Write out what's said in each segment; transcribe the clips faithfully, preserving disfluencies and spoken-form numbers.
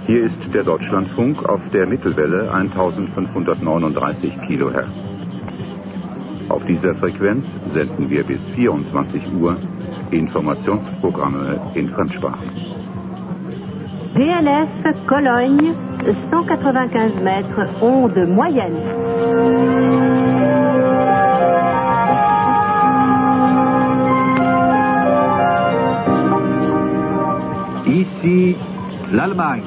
Hier ist der Deutschlandfunk auf der Mittelwelle eintausendfünfhundertneununddreißig Kilohertz. Auf dieser Frequenz senden wir bis vierundzwanzig Uhr Informationsprogramme in Fremdsprachen. V L F Cologne, cent quatre-vingt-quinze mètres, onde moyenne. Ici, l'Allemagne.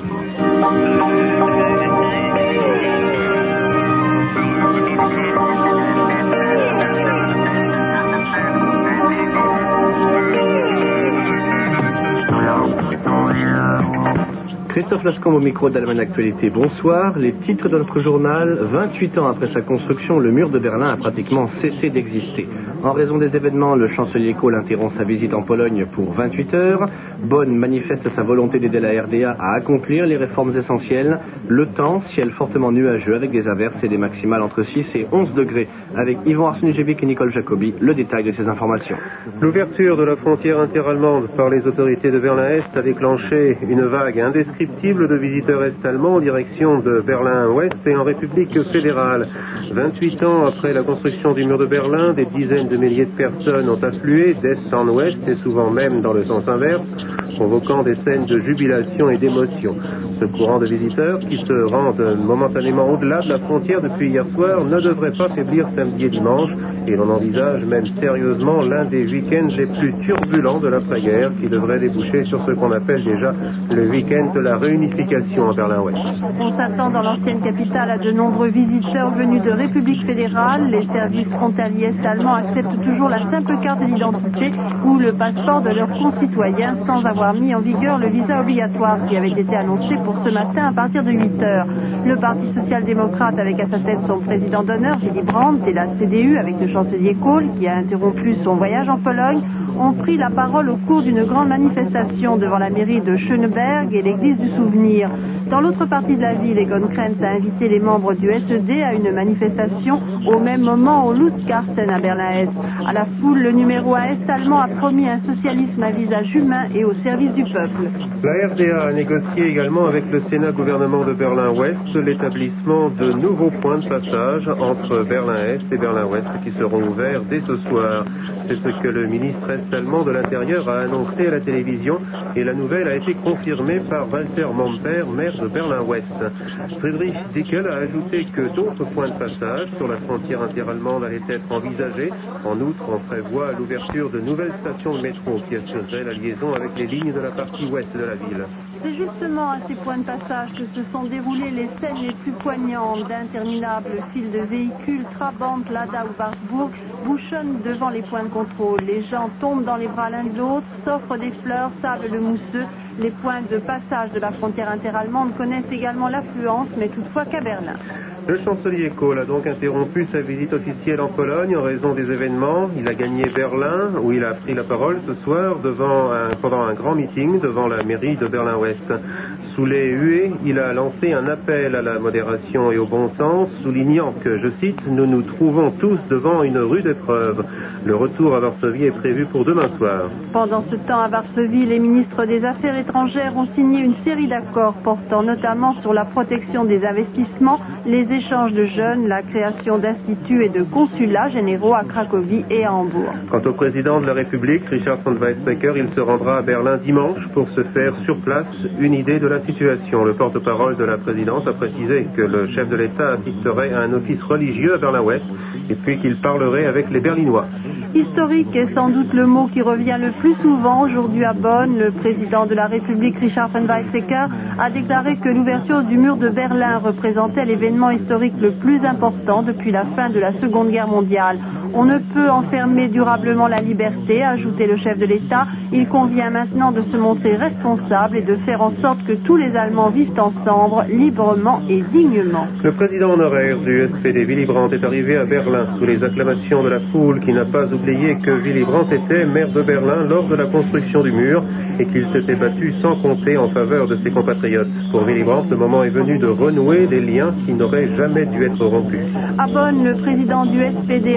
Christophe Lascombe au micro d'Allemagne Actualité. Bonsoir. Les titres de notre journal. vingt-huit ans après sa construction, le mur de Berlin a pratiquement cessé d'exister. En raison des événements, le chancelier Kohl interrompt sa visite en Pologne pour vingt-huit heures. Bonn manifeste sa volonté d'aider la R D A à accomplir les réformes essentielles. Le temps, ciel fortement nuageux avec des averses et des maximales entre six et onze degrés. Avec Yvan Arsenijevic et Nicole Jacobi, le détail de ces informations. L'ouverture de la frontière interallemande par les autorités de Berlin-Est a déclenché une vague indescriptible de visiteurs est-allemands en direction de Berlin-Ouest et en République fédérale. vingt-huit ans après la construction du mur de Berlin, des dizaines de milliers de personnes ont afflué d'est en ouest et souvent même dans le sens inverse, provoquant des scènes de jubilation et d'émotion. Ce courant de visiteurs, qui se rendent momentanément au-delà de la frontière depuis hier soir, ne devrait pas faiblir samedi et dimanche, et l'on envisage même sérieusement l'un des week-ends les plus turbulents de l'après-guerre, qui devrait déboucher sur ce qu'on appelle déjà le week-end de la réunification à Berlin-Ouest. On s'attend dans l'ancienne capitale à de nombreux visiteurs venus de République fédérale. Les services frontaliers allemands acceptent toujours la simple carte d'identité ou le passeport de leurs concitoyens sans avoir mis en vigueur le visa obligatoire qui avait été annoncé pour ce matin à partir de huit heures. Le Parti social-démocrate avec à sa tête son président d'honneur, Willy Brandt, et la C D U avec le chancelier Kohl, qui a interrompu son voyage en Pologne, ont pris la parole au cours d'une grande manifestation devant la mairie de Schöneberg et l'église du Souvenir. Dans l'autre partie de la ville, Egon Krenz a invité les membres du S E D à une manifestation au même moment au Lustgarten à Berlin-Est. À la foule, le numéro un est-allemand a promis un socialisme à visage humain et au service du peuple. La R D A a négocié également avec le Sénat gouvernement de Berlin-Ouest l'établissement de nouveaux points de passage entre Berlin-Est et Berlin-Ouest qui seront ouverts dès ce soir. C'est ce que le ministre est-allemand de l'Intérieur a annoncé à la télévision et la nouvelle a été confirmée par Walter Momper, maire de Berlin-Ouest. Friedrich Dickel a ajouté que d'autres points de passage sur la frontière interallemande allaient être envisagés. En outre, on prévoit l'ouverture de nouvelles stations de métro qui assureraient la liaison avec les lignes de la partie ouest de la ville. C'est justement à ces points de passage que se sont déroulées les scènes les plus poignantes. D'interminables files de véhicules, Trabant, Lada ou Wartburg, bouchonnent devant les points de contrôle. Les gens tombent dans les bras l'un de l'autre, s'offrent des fleurs, sablent le mousseux. Les points de passage de la frontière interallemande connaissent également l'affluence, mais toutefois qu'à Berlin. Le chancelier Kohl a donc interrompu sa visite officielle en Pologne en raison des événements. Il a gagné Berlin, où il a pris la parole ce soir devant un, pendant un grand meeting devant la mairie de Berlin-Ouest. Sous les huées, il a lancé un appel à la modération et au bon sens, soulignant que, je cite, « Nous nous trouvons tous devant une rude épreuve. Le retour à Varsovie est prévu pour demain soir. » Pendant ce temps, à Varsovie, les ministres des Affaires étrangères ont signé une série d'accords portant notamment sur la protection des investissements, les échanges de jeunes, la création d'instituts et de consulats généraux à Cracovie et à Hambourg. Quant au président de la République, Richard von Weizsäcker, il se rendra à Berlin dimanche pour se faire sur place une idée de la situation. Le porte-parole de la présidence a précisé que le chef de l'État assisterait à un office religieux à Berlin-Ouest et puis qu'il parlerait avec les Berlinois. Historique est sans doute le mot qui revient le plus souvent aujourd'hui à Bonn. Le président de la République, Richard von Weizsäcker, a déclaré que l'ouverture du mur de Berlin représentait l'événement historique le plus important depuis la fin de la Seconde Guerre mondiale. On ne peut enfermer durablement la liberté, a ajouté le chef de l'État. Il convient maintenant de se montrer responsable et de faire en sorte que tous les Allemands vivent ensemble, librement et dignement. Le président honoraire du S P D, Willy Brandt, est arrivé à Berlin sous les acclamations de la foule qui n'a pas oublié que Willy Brandt était maire de Berlin lors de la construction du mur et qu'il s'était battu sans compter en faveur de ses compatriotes. Pour Willy Brandt, le moment est venu de renouer des liens qui n'auraient jamais dû être rompus. À Bonn, le président du S P D, Hans-Joachim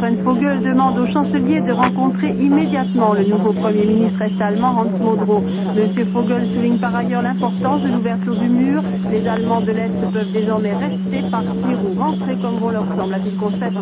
Hans-Joachim Vogel demande au chancelier de rencontrer immédiatement le nouveau Premier ministre est-allemand Hans Modrow. M. Vogel souligne par ailleurs l'importance de l'ouverture du mur. Les Allemands de l'Est peuvent désormais rester, partir ou rentrer comme bon leur semble, a-t-il constaté.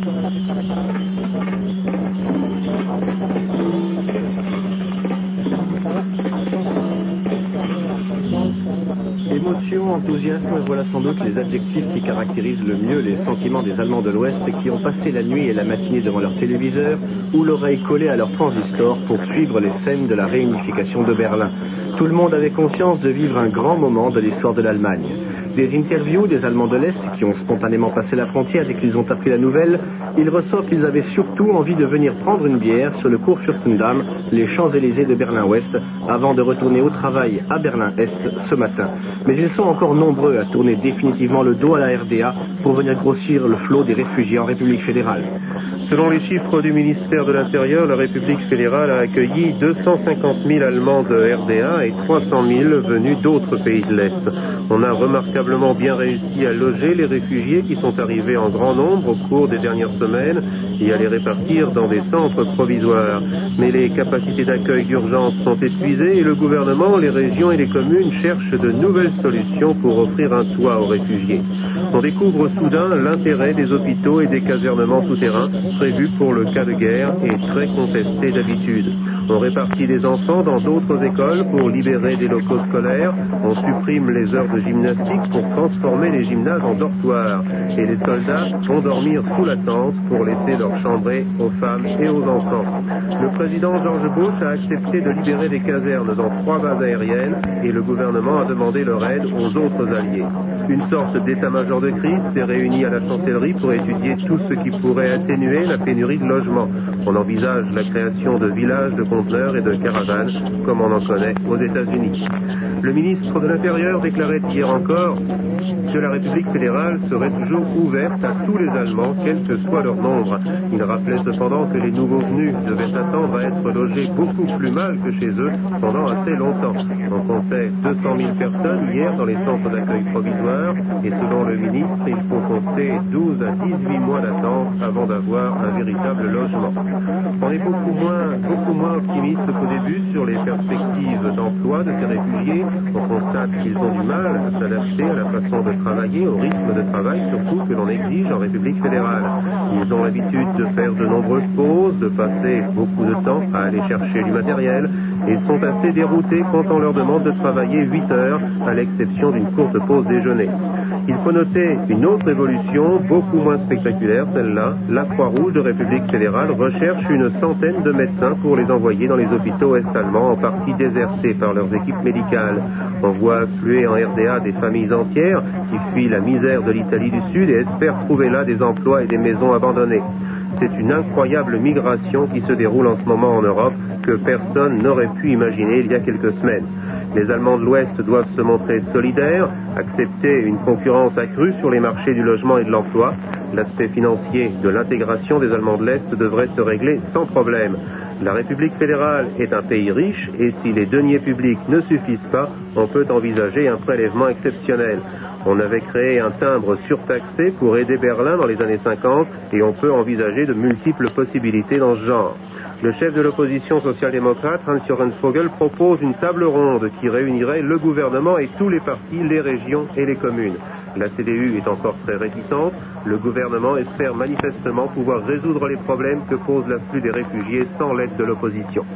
Émotion, enthousiasme, voilà sans doute les adjectifs qui caractérisent le mieux les sentiments des Allemands de l'Ouest qui ont passé la nuit et la matinée devant leur téléviseur ou l'oreille collée à leur transistor pour suivre les scènes de la réunification de Berlin. Tout le monde avait conscience de vivre un grand moment de l'histoire de l'Allemagne. Des interviews des Allemands de l'Est qui ont spontanément passé la frontière dès qu'ils ont appris la nouvelle, il ressort qu'ils avaient surtout envie de venir prendre une bière sur le Kurfürstendamm, les Champs-Élysées de Berlin-Ouest, avant de retourner au travail à Berlin-Est ce matin. Mais ils sont encore nombreux à tourner définitivement le dos à la R D A pour venir grossir le flot des réfugiés en République fédérale. Selon les chiffres du ministère de l'Intérieur, la République fédérale a accueilli deux cent cinquante mille Allemands de R D A et trois cent mille venus d'autres pays de l'Est. On a remarquablement bien réussi à loger les réfugiés qui sont arrivés en grand nombre au cours des dernières semaines et à les répartir dans des centres provisoires. Mais les capacités d'accueil d'urgence sont épuisées et le gouvernement, les régions et les communes cherchent de nouvelles solutions pour offrir un toit aux réfugiés. On découvre soudain l'intérêt des hôpitaux et des casernements souterrains prévus pour le cas de guerre et très contestés d'habitude. On répartit des enfants dans d'autres écoles pour libérer des locaux scolaires. On supprime les heures de gymnastique pour transformer les gymnases en dortoirs. Et les soldats vont dormir sous la tente pour laisser leur chambrée aux femmes et aux enfants. Le président George Bush a accepté de libérer des casernes dans trois bases aériennes et le gouvernement a demandé leur aide aux autres alliés. Une sorte d'état-major de crise s'est réuni à la chancellerie pour étudier tout ce qui pourrait atténuer la pénurie de logements. On envisage la création de villages de conteneurs et de caravanes, comme on en connaît aux États-Unis. Le ministre de l'Intérieur déclarait hier encore que la République fédérale serait toujours ouverte à tous les Allemands, quel que soit leur nombre. Il rappelait cependant que les nouveaux venus devaient s'attendre à être logés beaucoup plus mal que chez eux pendant assez longtemps. On comptait deux cent mille personnes hier dans les centres d'accueil provisoires et selon le ministre, il faut compter douze à dix-huit mois d'attente avant d'avoir un véritable logement. On est beaucoup moins, beaucoup moins optimiste qu'au début sur les perspectives d'emploi de ces réfugiés. On constate qu'ils ont du mal à s'adapter à la façon de travailler, au rythme de travail surtout que l'on exige en République fédérale. Ils ont l'habitude de faire de nombreuses pauses, de passer beaucoup de temps à aller chercher du matériel et sont assez déroutés quand on leur demande de travailler huit heures à l'exception d'une courte pause déjeuner. Il faut noter une autre évolution, beaucoup moins spectaculaire, celle-là. La Croix-Rouge de République fédérale recherche une centaine de médecins pour les envoyer dans les hôpitaux est-allemands, en partie désertés par leurs équipes médicales. On voit affluer en R D A des familles entières qui fuient la misère de l'Italie du Sud et espèrent trouver là des emplois et des maisons abandonnées. C'est une incroyable migration qui se déroule en ce moment en Europe que personne n'aurait pu imaginer il y a quelques semaines. Les Allemands de l'Ouest doivent se montrer solidaires, accepter une concurrence accrue sur les marchés du logement et de l'emploi. L'aspect financier de l'intégration des Allemands de l'Est devrait se régler sans problème. La République fédérale est un pays riche et si les deniers publics ne suffisent pas, on peut envisager un prélèvement exceptionnel. On avait créé un timbre surtaxé pour aider Berlin dans les années cinquante et on peut envisager de multiples possibilités dans ce genre. Le chef de l'opposition social-démocrate, Hans-Joachim Vogel, propose une table ronde qui réunirait le gouvernement et tous les partis, les régions et les communes. La C D U est encore très réticente. Le gouvernement espère manifestement pouvoir résoudre les problèmes que pose l'afflux des réfugiés sans l'aide de l'opposition.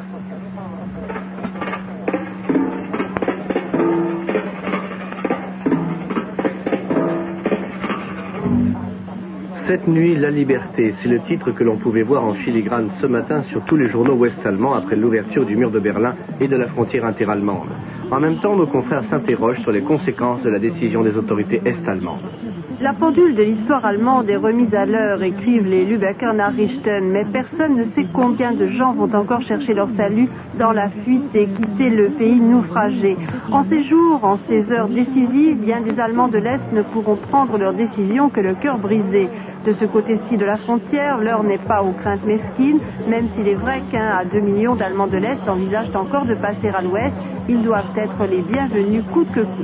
Cette nuit, la liberté, c'est le titre que l'on pouvait voir en filigrane ce matin sur tous les journaux ouest-allemands après l'ouverture du mur de Berlin et de la frontière interallemande. En même temps, nos confrères s'interrogent sur les conséquences de la décision des autorités est-allemandes. La pendule de l'histoire allemande est remise à l'heure, écrivent les Lübecker Nachrichten, mais personne ne sait combien de gens vont encore chercher leur salut dans la fuite et quitter le pays naufragé. En ces jours, en ces heures décisives, bien des Allemands de l'Est ne pourront prendre leur décision que le cœur brisé. De ce côté-ci de la frontière, l'heure n'est pas aux craintes mesquines, même s'il est vrai qu'un à deux millions d'Allemands de l'Est envisagent encore de passer à l'Ouest, ils doivent être les bienvenus coûte que coûte.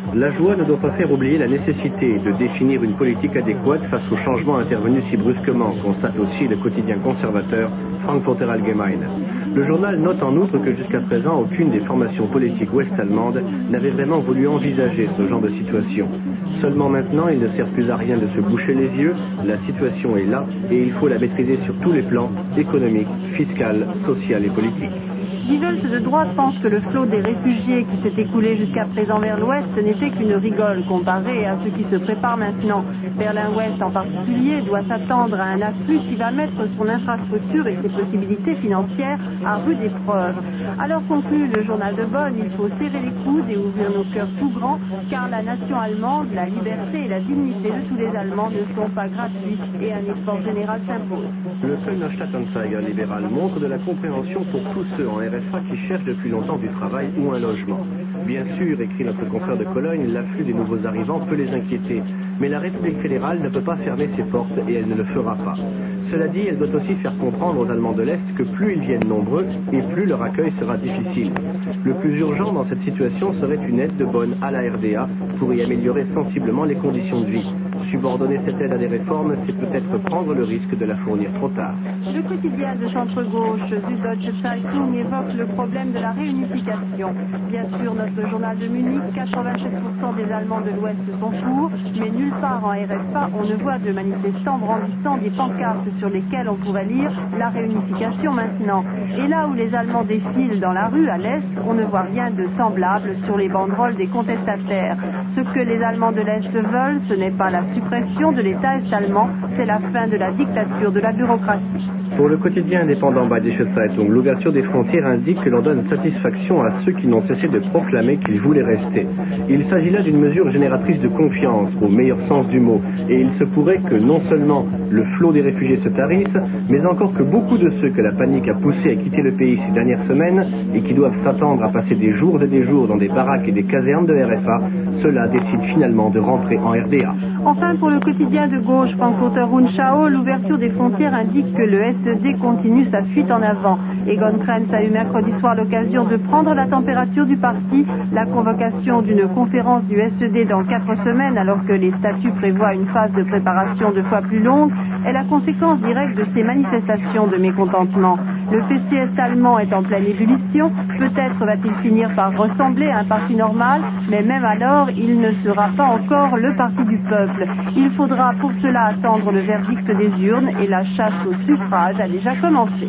La joie ne doit pas faire oublier la nécessité de définir une politique adéquate face aux changements intervenus si brusquement, constate aussi le quotidien conservateur Frankfurter Allgemeine. Le journal note en outre que jusqu'à présent, aucune des formations politiques ouest-allemandes n'avait vraiment voulu envisager ce genre de situation. Seulement maintenant, il ne sert plus à rien de se boucher les yeux, la situation est là et il faut la maîtriser sur tous les plans, économique, fiscal, social et politique. Gievelts de droite pense que le flot des réfugiés qui s'est écoulé jusqu'à présent vers l'ouest n'était qu'une rigole comparée à ce qui se prépare maintenant. Berlin-Ouest en particulier doit s'attendre à un afflux qui va mettre son infrastructure et ses possibilités financières à rude épreuve. Alors conclut le journal de Bonn, il faut serrer les coudes et ouvrir nos cœurs tout grands, car la nation allemande, la liberté et la dignité de tous les Allemands ne sont pas gratuites et un effort général s'impose. Le Kölner Stadtanzeiger libéral montre de la compréhension pour tous ceux en R F A qui cherchent depuis longtemps du travail ou un logement. Bien sûr, écrit notre confrère de Cologne, l'afflux des nouveaux arrivants peut les inquiéter, mais la République fédérale ne peut pas fermer ses portes et elle ne le fera pas. Cela dit, elle doit aussi faire comprendre aux Allemands de l'Est que plus ils viennent nombreux et plus leur accueil sera difficile. Le plus urgent dans cette situation serait une aide de Bonn à la R D A pour y améliorer sensiblement les conditions de vie. Subordonner cette aide à des réformes, c'est peut-être prendre le risque de la fournir trop tard. Le quotidien de centre-gauche, Süddeutsche Zeitung, évoque le problème de la réunification. Bien sûr, notre journal de Munich, quatre-vingt-sept pour cent des Allemands de l'Ouest sont pour, mais nulle part en R F A on ne voit de manifestants brandissant des pancartes sur lesquelles on pourrait lire la réunification maintenant. Et là où les Allemands défilent dans la rue à l'Est, on ne voit rien de semblable sur les banderoles des contestataires. Ce que les Allemands de l'Est veulent, ce n'est pas la suppression de l'État est-allemand, c'est la fin de la dictature de la bureaucratie. Pour le quotidien indépendant Badische Zeitung, l'ouverture des frontières indique que l'on donne satisfaction à ceux qui n'ont cessé de proclamer qu'ils voulaient rester. Il s'agit là d'une mesure génératrice de confiance, au meilleur sens du mot, et il se pourrait que non seulement le flot des réfugiés se tarisse, mais encore que beaucoup de ceux que la panique a poussés à quitter le pays ces dernières semaines et qui doivent s'attendre à passer des jours et des jours dans des baraques et des casernes de R F A, ceux-là décident finalement de rentrer en R D A. Enfin, pour le quotidien de gauche Frankfurter Rundschau, l'ouverture des frontières indique que le S E D continue sa fuite en avant. Egon Krenz a eu mercredi soir l'occasion de prendre la température du parti. La convocation d'une conférence du S E D dans quatre semaines, alors que les statuts prévoient une phase de préparation deux fois plus longue, est la conséquence directe de ces manifestations de mécontentement. Le P C S allemand est en pleine ébullition. Peut-être va-t-il finir par ressembler à un parti normal, mais même alors, il ne sera pas encore le parti du peuple. Il faudra pour cela attendre le verdict des urnes et la chasse au suffrage a déjà commencé.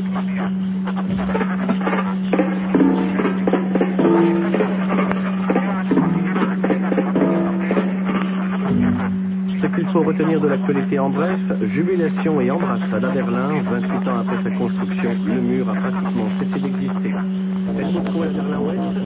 Ce qu'il faut retenir de l'actualité en bref, jubilation et embrassade à Berlin, vingt-huit ans après sa construction, le mur a pratiquement cessé d'exister.